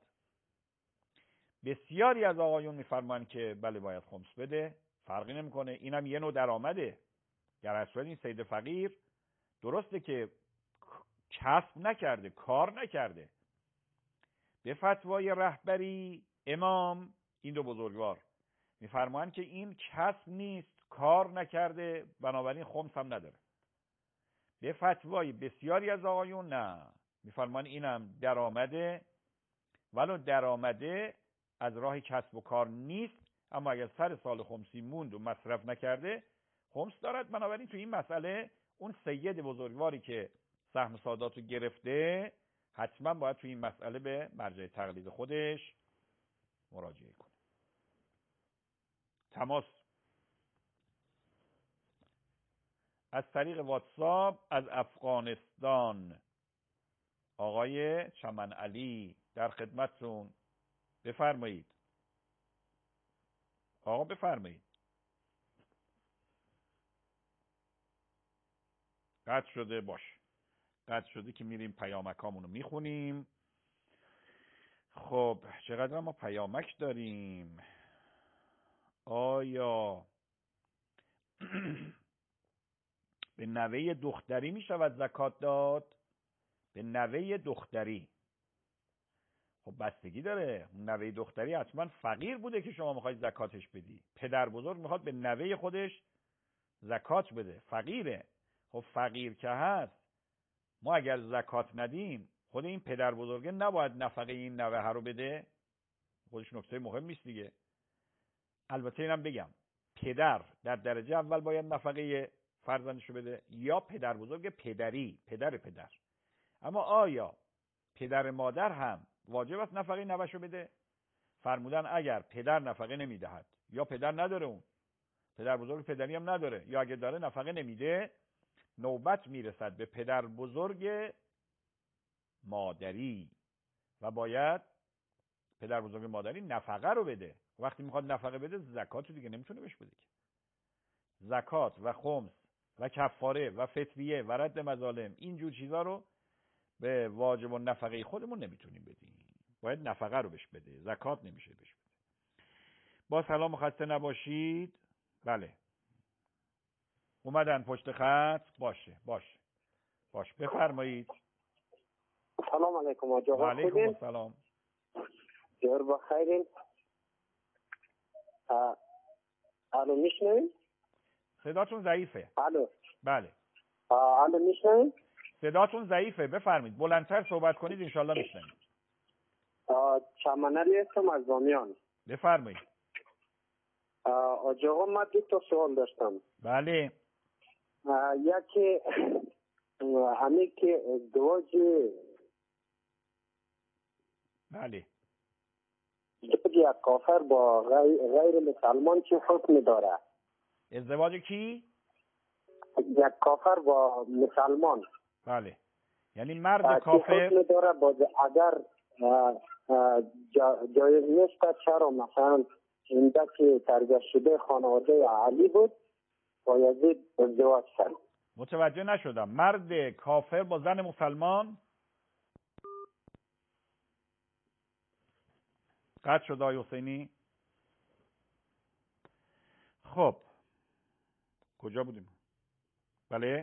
بسیاری از آقایون میفرمان که بله باید خمس بده، فرقی نمیکنه، اینم یه نوع درآمده. در اصل این سید فقیر درسته که کسب نکرده، کار نکرده. به فتوای رهبری امام این 2 بزرگوار میفرمان که این کسب نیست، کار نکرده، بنابراین خمس هم نداره. به فتوای بسیاری از آقایون نه، میفرمان اینم درآمده، ولو درآمده از راه کسب و کار نیست، اما اگر سر سال خمسی موند و مصرف نکرده خمس دارد. بنابراین تو این مسئله اون سید بزرگواری که سهم سادات رو گرفته حتما باید تو این مسئله به مرجع تقلید خودش مراجعه کنه. تماس از طریق واتساپ از افغانستان، آقای چمن علی در خدمتتون، بفرمایید. آقا بفرمایید. قطع شده، باش قطع شده که میریم پیامکامونو میخونیم. خب چقدر ما پیامک داریم؟ آیا به نوه دختری میشود زکات داد؟ به نوه دختری خب بستگی داره. نوه دختری حتما فقیر بوده که شما میخواید زکاتش بدی. پدر بزرگ میخواد به نوه خودش زکات بده، فقیره. خب فقیر که هست، ما اگر زکات ندیم خود این پدر بزرگه نباید نفقه این نوه رو بده؟ خودش نکته مهم نیست دیگه. البته اینم بگم پدر در درجه اول باید نفقه فرزندشو بده، یا پدر بزرگ پدری، پدر. اما آیا پدر مادر هم واجب است نفقه نوه‌شو بده؟ فرمودن اگر پدر نفقه نمیدهد یا پدر نداره، اون پدر بزرگ پدری هم نداره، یا اگر داره نفقه نمیده، نوبت میرسد به پدر بزرگ مادری و باید پدر بزرگ مادری نفقه رو بده. وقتی میخواد نفقه بده زکات رو دیگه نمیتونه بهش بده. زکات و خمس و کفاره و فطریه و رد مظالم، اینجور چیزا رو به واجب و نفقه خودمون نمیتونیم بدیم، باید نفقه رو بهش بده، زکات نمیشه بهش بده. با سلام و خسته نباشید. بله اومدن پشت خط. باشه بفرمایید. سلام علیکم آقا. و علیکم السلام. جور بخیرین. الو میشنوید؟ صداتون ضعیفه. الو. بله الان میشنوید؟ صداتون ضعیفه، بفرمایید بلندتر صحبت کنید انشالله میشنوید. چمنری هستم از بامیان. بفرمایید. آج آقا من 2 سوال داشتم. بله. یکی همین که ازدواج بله یک کافر با غیر مسلمان چه حکم داره؟ ازدواج کی؟ یک کافر با مسلمان. بله یعنی مرد کافر چه حکم داره؟ اگر جایز نیست چرا مثلا اینده که تربیت شده خانواده علی بود با یزید ازدواج کرد؟ متوجه نشدم. مرد کافر با زن مسلمان؟ قطع شد آقای حسینی. خب کجا بودیم؟ بله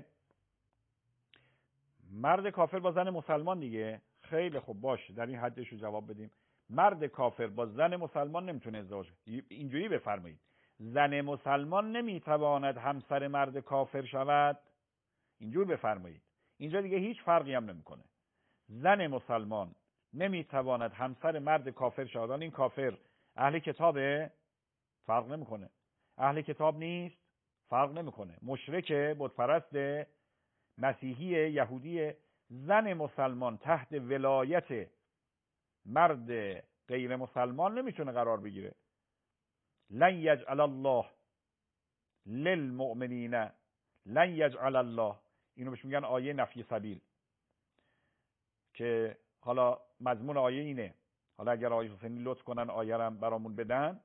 مرد کافر با زن مسلمان دیگه. خیلی خوب باشه در این حدش رو جواب بدیم. مرد کافر با زن مسلمان نمیتونه ازدواج. اینجوری بفرمایید زن مسلمان نمیتواند همسر مرد کافر شود. اینجور بفرمایید. اینجا دیگه هیچ فرقی هم نمیکنه. زن مسلمان نمیتواند همسر مرد کافر شود. این کافر اهل کتابه؟ فرق نمیکنه. اهل کتاب نیست؟ فرق نمیکنه. مشرک، بت پرست، مسیحی، یهودی. زن مسلمان تحت ولایت مرد غیر مسلمان نمیتونه قرار بگیره. لن یجعل الله للمؤمنین لن یجعل الله، اینو بهش میگن آیه نفی سبیل، که حالا مضمون آیه اینه. حالا اگر آیه حسینی لطف کنن آیه رو برامون بدن.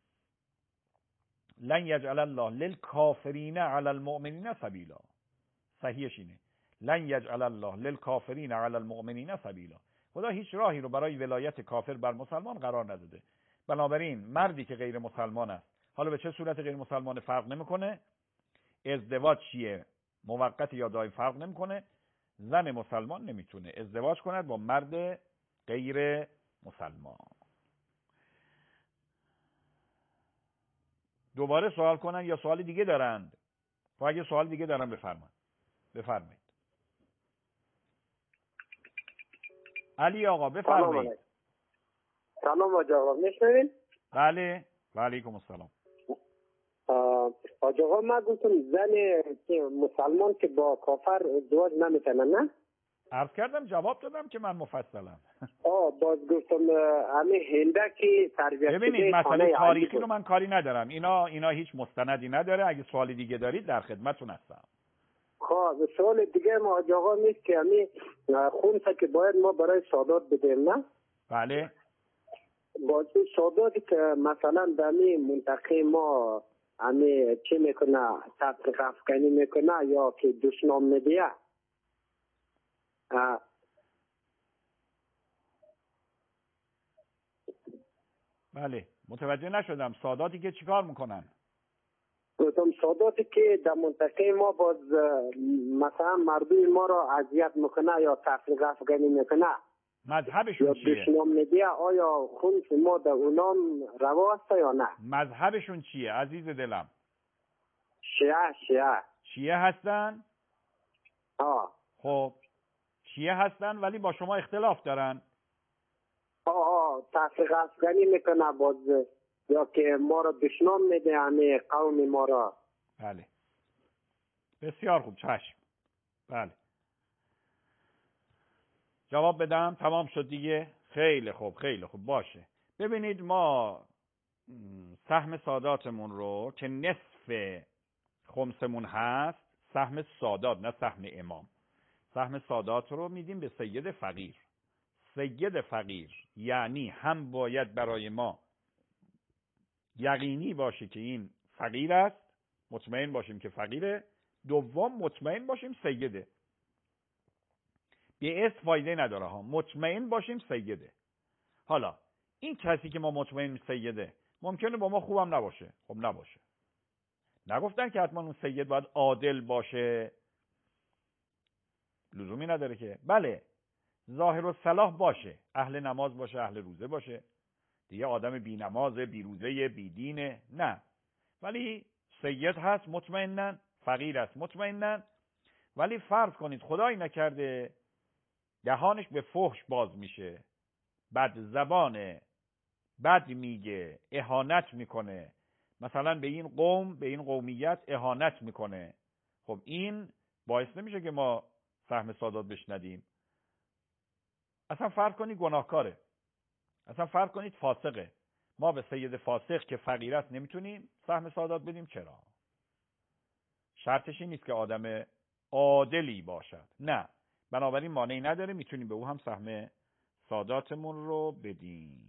لن یجعل الله للکافرین علی المؤمنین سبیلا. صحیحش اینه لن یجعل الله للکافرین علی المؤمنین سبیلا. خدا هیچ راهی رو برای ولایت کافر بر مسلمان قرار نداده. بنابراین مردی که غیر مسلمان است، حالا به چه صورت غیر مسلمان فرق نمیکنه، ازدواج چیه موقت یا دائم فرق نمیکنه، زن مسلمان نمیتونه ازدواج کند با مرد غیر مسلمان. دوباره سوال کنن یا سوال دیگه دارند؟ و اگه سوال دیگه دارن بفرمایید. علی آقا بفرمایید. سلام آج آقا میشنوید؟ بله و علیکم السلام. آج آقا من گفتم زن که مسلمان که با کافر ازدواج نمیکنه نه؟ عرض کردم جواب دادم که من مفصلم. باز گفتم همین هنده که تربیت شده. ببینید مسئله تاریخی رو من کاری ندارم. اینا هیچ مستندی نداره. اگه سوال دیگه دارید در خدمتتون هستم. خب سوال دیگه ما آج آقا نیست که همین خونسا که باید ما برای سادات بدیم نه؟ بله. بازی ساداتی که مثلا در این منطقه ما همین چی میکنه، تطبیق افغانی میکنه یا که دشنام میده. بله متوجه نشدم. ساداتی که چیکار میکنن؟ گفتم ساداتی که در منطقه ما باز مثلا مردم ما را اذیت میکنه یا تطبیق افغانی میکنه، مذهبشون چیه؟ دشنام میده، آیا خون ما در اونام روا است یا نه؟ مذهبشون چیه عزیز دلم؟ شیعه هستن؟ خب شیعه هستن ولی با شما اختلاف دارن. تفریق افغانی میکنه باز یا که ما را دشنام میده همه قوم ما را. بله بسیار خوب چشم. بله جواب بدم تمام شد دیگه. خیلی خوب باشه. ببینید ما سهم ساداتمون رو که نصف خمسمون هست، سهم سادات نه سهم امام، سهم سادات رو میدیم به سید فقیر. سید فقیر یعنی هم باید برای ما یقینی باشه که این فقیر است، مطمئن باشیم که فقیره. دوم مطمئن باشیم سیده. به اسم فایده نداره ها، مطمئن باشیم سیده. حالا این کسی که ما مطمئن سیده ممکنه با ما خوبم نباشه. خب نباشه، نگفتن که حتما اون سید باید عادل باشه، لزومی نداره که. بله ظاهر و صلاح باشه، اهل نماز باشه، اهل روزه باشه، دیگه آدم بی نماز، بی روزه، بی دینه نه، ولی سید هست مطمئنن، فقیر است مطمئنن ولی فرض کنید خدایی نکرده دهانش به فحش باز میشه، بد زبانه، بد میگه، اهانت میکنه، مثلا به این قوم، به این قومیت اهانت میکنه. خب این باعث نمیشه که ما سهم سادات بشندیم. اصلا فرض کنید گناهکاره، اصلا فرض کنید فاسقه، ما به سید فاسق که فقیر است نمیتونیم سهم سادات بدیم. چرا؟ شرطش این نیست که آدم عادلی باشد، نه، بنابراین مانعی نداره، میتونیم به او هم سهم ساداتمون رو بدیم.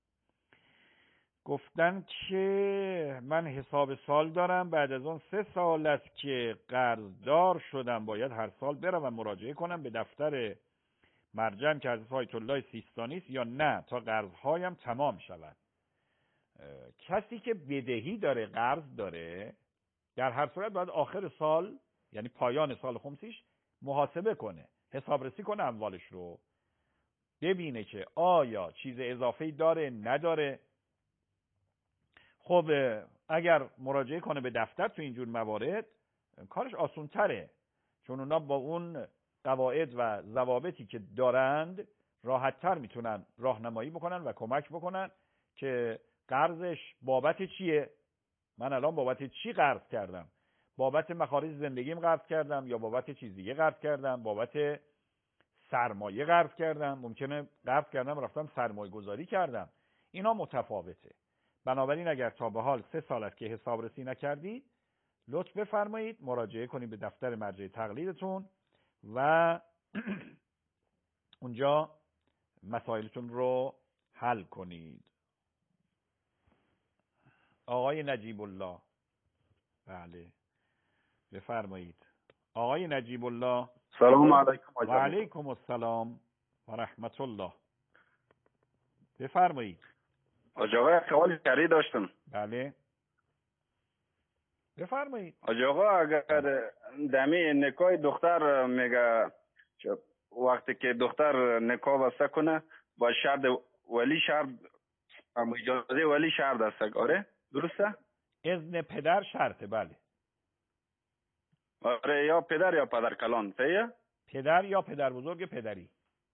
گفتن که من حساب سال دارم، بعد از اون 3 سال است که قرضدار شدم، باید هر سال برم و مراجعه کنم به دفتر مرجع که حضرت آیت الله سیستانی است یا نه تا قرضهایم تمام شود. کسی که بدهی داره، قرض داره، در هر صورت باید آخر سال، یعنی پایان سال خمسیش، محاسبه کنه، حسابرسی کنه اموالش رو، ببینه که آیا چیز اضافه‌ای داره نداره. خب اگر مراجعه کنه به دفتر تو اینجور موارد کارش آسون تره، چون اونا با اون قواعد و ضوابطی که دارند راحت تر میتونن راهنمایی بکنن و کمک بکنن که قرضش بابت چیه. من الان بابت چی قرض کردم؟ بابت مخارج زندگیم قرض کردم یا بابت چیز دیگه قرض کردم؟ بابت سرمایه قرض کردم؟ ممکنه قرض کردم رفتم سرمایه گذاری کردم. اینا متفاوته. بنابراین اگر تا به حال 3 سال است که حسابرسی نکردید، لطف بفرمایید مراجعه کنید به دفتر مرجع تقلیدتون و اونجا مسائلتون رو حل کنید. آقای نجیب الله، بله بفرمایید. آقای نجیب الله. سلام علیکم. و علیکم السلام و رحمت الله. بفرمایید. حاج آقا سوال شرعی داشتم. بله بفرمایید. حاج آقا اگر دمی نکاح دختر میگه وقتی که دختر نکاح بسته کنه با شرط ولی شرط اجازه ولی شرط است، آره درسته؟ اذن پدر شرطه. بله آره، یا پدر یا پدر کلان، صحیحه؟ پدر یا پدر بزرگ پدری.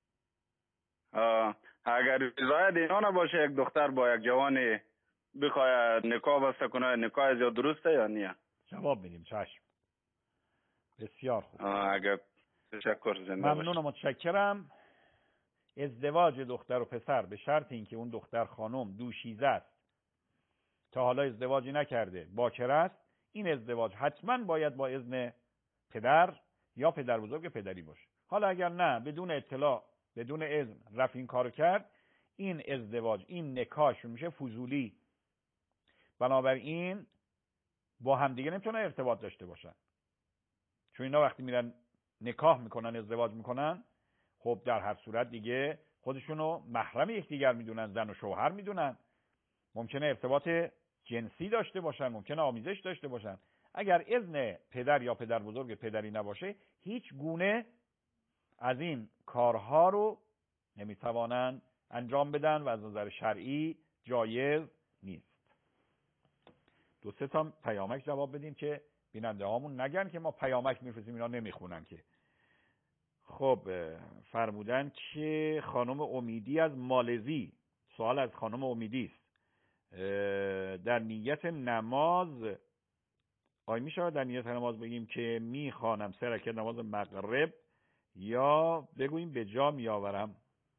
اگر رضایت اینا نباشه یک دختر با یک جوانی بخواد نکاح بسته کنه، نکاح از درسته یا نه؟ جواب میدیم. چشم، بسیار خوب. اگر تشکر، زنده ممنون و متشکرم. ازدواج دختر و پسر به شرط اینکه اون دختر خانم دوشیزه است، تا حالا ازدواجی نکرده، باکره است، این ازدواج حتما باید با اذن پدر یا پدر بزرگ پدری باشه. حالا اگر نه، بدون اطلاع، بدون اذن رفت این کارو کرد، این ازدواج، این نکاح میشه فضولی. بنابراین با همدیگه نمیتونن ارتباط داشته باشن، چون اینا وقتی میرن نکاح میکنن، ازدواج میکنن، خب در هر صورت دیگه خودشونو محرم یکدیگر میدونن، زن و شوهر میدونن، ممکنه ارتباط جنسی داشته باشن، ممکنه آمیزش داشته باشن. اگر اذن پدر یا پدر بزرگ پدری نباشه، هیچ گونه از این کارها رو نمیتوانن انجام بدن و از نظر شرعی جایز نیست. 2-3 تا پیامک جواب بدیم که بیننده هامون نگن که ما پیامک میفرستیم اینا نمیخونن که. خب فرمودن که خانم امیدی از مالزی، سوال از خانم امیدی است، در نیت نماز میشه در نیت نماز بگیم که میخوانم 3 رکعت نماز مغرب، یا بگوییم به جا میآورم؟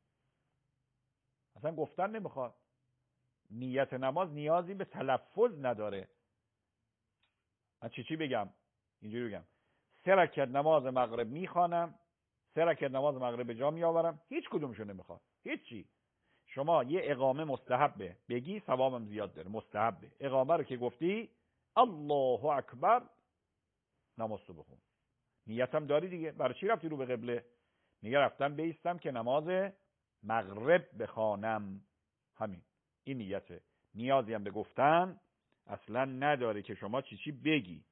اصلا گفتن نمیخواد. نیت نماز نیازی به تلفظ نداره. من چی بگم؟ اینجوری بگم 3 رکعت نماز مغرب میخوانم، 3 رکعت نماز مغرب به جا میآورم، هیچ کدومشو نمیخواد، هیچی. شما یه اقامه مستحبه بگی، ثوابم زیاد داره. مستحبه اقامه رو که گفتی الله اکبر، نمازو بخون. نیتم داری دیگه، برای چی رفتی رو به قبله؟ میگه رفتم بیستم که نماز مغرب بخوانم، همین، این نیته. نیازی هم به گفتن اصلا نداره که شما چی بگی.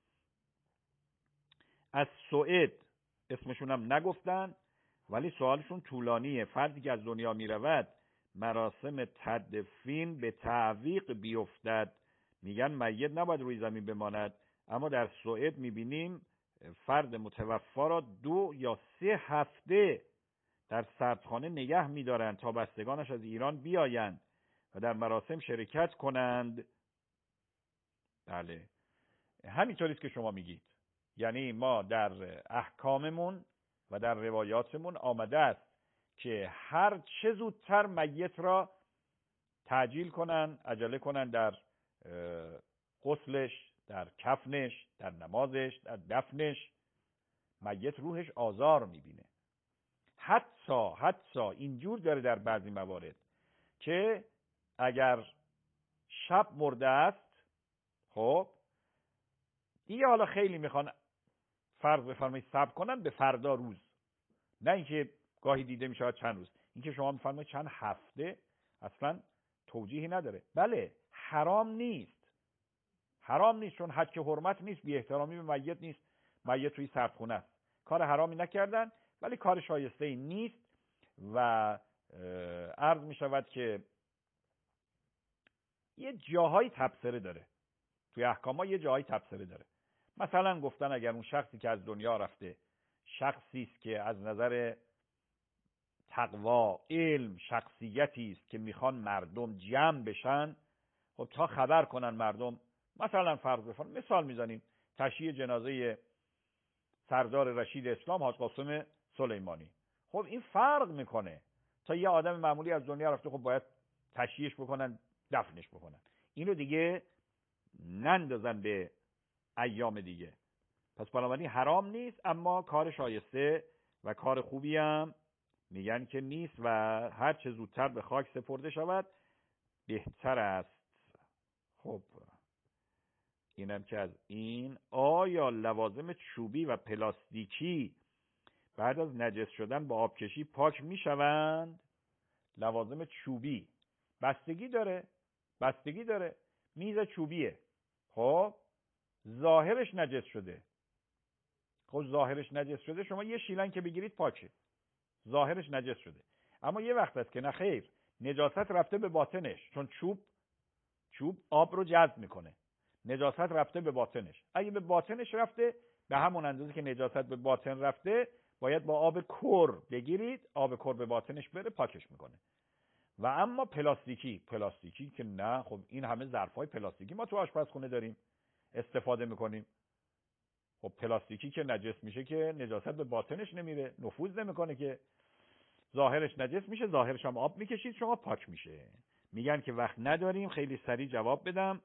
از سوئد اسمشون هم نگفتن ولی سوالشون طولانیه. فردی که از دنیا میرود مراسم تدفین به تعویق بیفتد، میگن میت نباید روی زمین بماند، اما در سوئد میبینیم فرد متوفا را 2 یا 3 هفته در سردخانه نگه می‌دارند تا بستگانش از ایران بیایند و در مراسم شرکت کنند. بله، همینطوری است که شما میگید. یعنی ما در احکاممون و در روایاتمون آمده است که هر چه زودتر میت را تعجیل کنن، عجله کنن در غسلش، در کفنش، در نمازش، در دفنش. میت روحش آزار میبینه. حتی اینجور داره در بعضی موارد که اگر شب مرده است، خب دیگه حالا خیلی میخوان فرض بفرمایید صبر کنن به فردا روز، نه اینکه گاهی دیده میشه چند روز. اینکه شما میفرمایید چند هفته اصلا توجیهی نداره. بله، حرام نیست، چون حق حرمت نیست، بی احترامی به میت نیست. میت توی سردخونه است، کار حرامی نکردن، ولی کار شایسته ای نیست. و عرض می شود که یه جاهای تبصره داره، توی احکام ها یه جاهای تبصره داره. مثلا گفتن اگر اون شخصی که از دنیا رفته شخصی است که از نظر تقوا، علم، شخصیتی است که میخوان مردم جمع بشن، خب تا خبر کنن مردم، مثلا فرض بفرمایید مثال میزنیم تشییع جنازه سردار رشید اسلام حاج قاسم سلیمانی، خب این فرق میکنه تا یه آدم معمولی از دنیا رفته، خب باید تشییعش بکنن، دفنش بکنن. اینو دیگه نندازن به ایام دیگه. پس بنابراین حرام نیست، اما کار شایسته و کار خوبی هم میگن که نیست و هر چه زودتر به خاک سپرده شود بهتر است. خب اینم که از این. آیا لوازم چوبی و پلاستیکی بعد از نجس شدن با آبکشی پاک میشوند؟ لوازم چوبی بستگی داره. میز چوبیه، خب ظاهرش نجس شده، شما یه شیلن که بگیرید پاکه، ظاهرش نجس شده. اما یه وقت است که نه خیر، نجاست رفته به باطنش، چون چوب آب رو جذب میکنه، نجاست رفته به باطنش. اگه به باطنش رفته، به همون اندازه که نجاست به باطن رفته، باید با آب کر بگیرید، آب کر به باطنش بره، پاکش میکنه. و اما پلاستیکی که نه، خب این همه ظرفای پلاستیکی ما تو آشپزخونه داریم استفاده میکنیم. خب پلاستیکی که نجس میشه که نجاست به باطنش نمیره، نفوذ نمیکنه، که ظاهرش نجس میشه، ظاهرش هم آب میکشید، شما پاک میشه. میگن که وقت نداریم، خیلی سریع جواب بدم.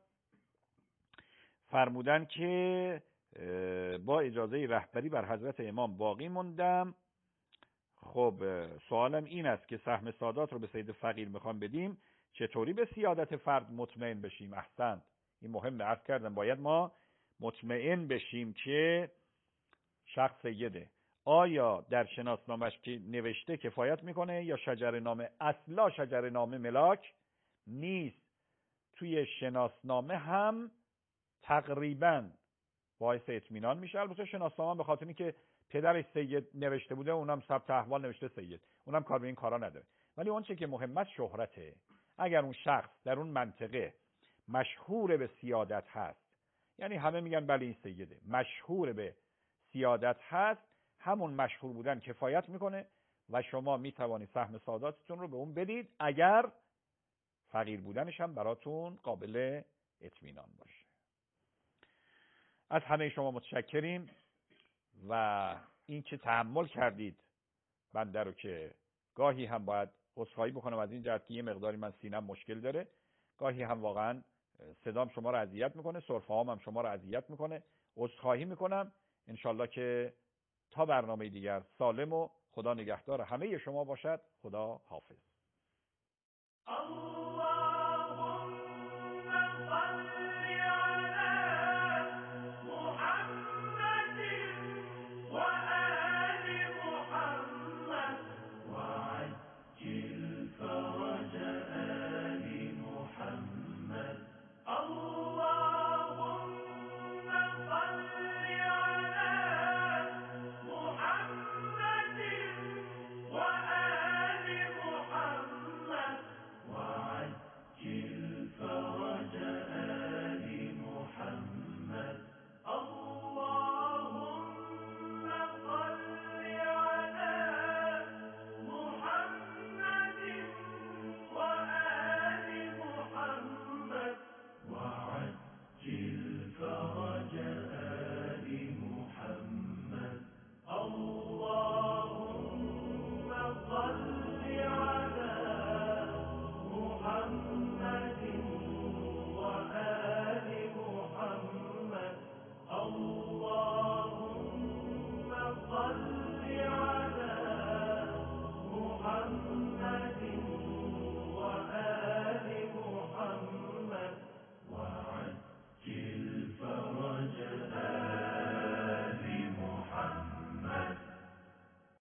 فرمودن که با اجازه رهبری بر حضرت امام باقی موندم. خب سوالم این است که سهم سادات رو به سید فقیر میخوام بدیم، چطوری به سیادت فرد مطمئن بشیم؟ احسنت، این مهمه. عرض کردم باید ما مطمئن بشیم که شخص سیده. آیا در شناسنامش که نوشته کفایت میکنه یا شجرنامه؟ اصلا شجرنامه ملاک نیست. توی شناسنامه هم تقریبا باعث اطمینان میشه. البته شناسنامه به خاطر اینکه پدرش سید نوشته بوده، اونم ثبت احوال نوشته سید، اونم کار به این کارا نداره. ولی اون چه که مهمه شهرته. اگر اون شخص در اون منطقه مشهور به سیادت هست، یعنی همه میگن بله این سیده، مشهور به سیادت هست، همون مشهور بودن کفایت میکنه و شما میتوانید سهم ساداتتون رو به اون بدید، اگر فقیر بودنش هم براتون قابل اطمینان باشه. از همه شما متشکریم و این که تحمل کردید بنده رو، که گاهی هم باید عذرخواهی بکنم از این جهت که یه مقداری من سینم مشکل داره، گاهی هم واقعا صدام شما رو اذیت میکنه، سرفه‌هام هم شما رو اذیت میکنه. عذرخواهی میکنم. انشالله که تا برنامه دیگر سالم و خدا نگهدار همه شما باشد. خدا حافظ.